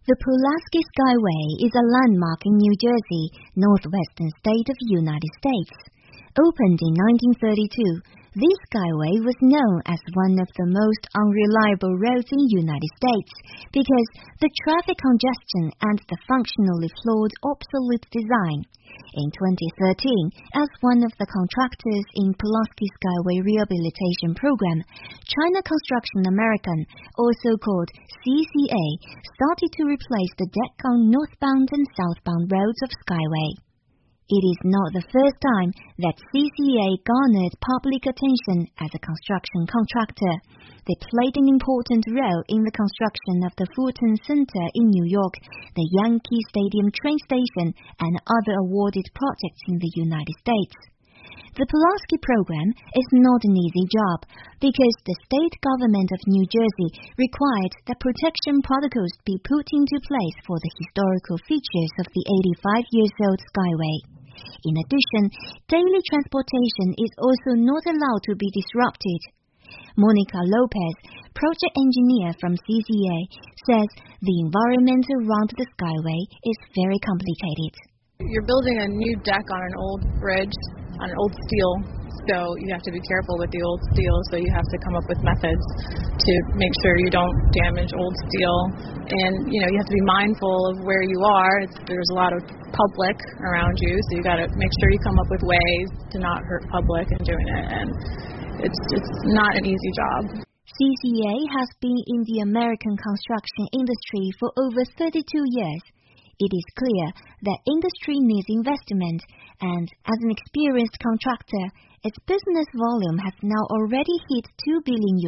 The Pulaski Skyway is a landmark in New Jersey, northwestern state of the United States. Opened in 1932, this skyway was known as one of the most unreliable roads in the United States because the traffic congestion and the functionally flawed obsolete design. In 2013, as one of the contractors in Pulaski Skyway Rehabilitation Program, China Construction American, also called CCA, started to replace the deck on northbound and southbound roads of Skyway. It is not the first time that CCA garnered public attention as a construction contractor. They played an important role in the construction of the Fulton Center in New York, the Yankee Stadium train station, and other awarded projects in the United States. The Pulaski program is not an easy job because the state government of New Jersey required that protection protocols be put into place for the historical features of the 85-year-old Skyway. In addition, daily transportation is also not allowed to be disrupted. Monica Lopez, project engineer from CCA, says the environment around the Skyway is very complicated. You're building a new deck on an old bridge, on an old steel, so you have to be careful with the old steel, so you have to come up with methods to make sure you don't damage old steel. And, you have to be mindful of where you are. There's a lot of public around you, so you got to make sure you come up with ways to not hurt public in doing it. And it's not an easy job. CCA has been in the American construction industry for over 32 years. It is clear that industry needs investment, and as an experienced contractor, its business volume has now already hit $2 billion.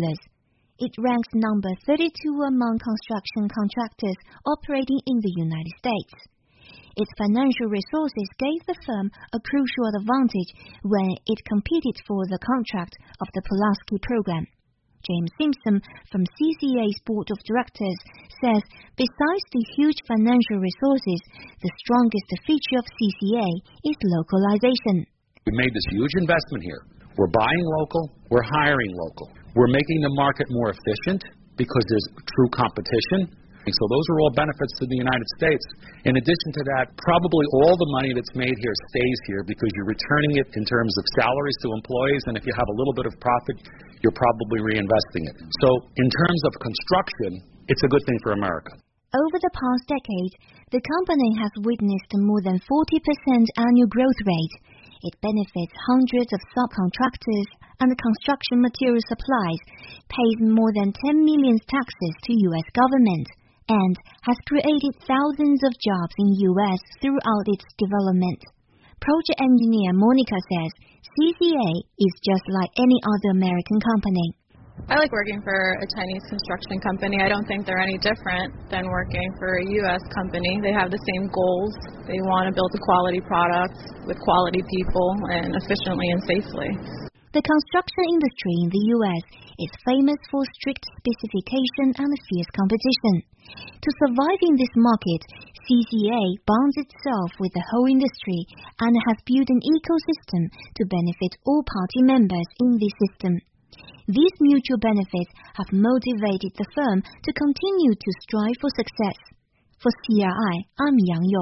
It ranks number 32 among construction contractors operating in the United States. Its financial resources gave the firm a crucial advantage when it competed for the contract of the Pulaski program. James Simpson from CCA's board of directors says besides the huge financial resources, the strongest feature of CCA is localization. We made this huge investment here. We're buying local, we're hiring local. We're making the market more efficient because there's true competition. And so those are all benefits to the United States. In addition to that, probably all the money that's made here stays here because you're returning it in terms of salaries to employees, and if you have a little bit of profit, you're probably reinvesting it. So in terms of construction, it's a good thing for America. Over the past decade, the company has witnessed more than 40% annual growth rate. It benefits hundreds of subcontractors and construction material supplies, pays more than 10 million taxes to U.S. government, and has created thousands of jobs in U.S. throughout its development. Project engineer Monica says CCA is just like any other American company. I like working for a Chinese construction company. I don't think they're any different than working for a U.S. company. They have the same goals. They want to build a quality product with quality people and efficiently and safely. The construction industry in the U.S. is famous for strict specification and fierce competition. To survive in this market, CCA bonds itself with the whole industry and has built an ecosystem to benefit all party members in this system. These mutual benefits have motivated the firm to continue to strive for success. For CRI, I'm Yang Yong.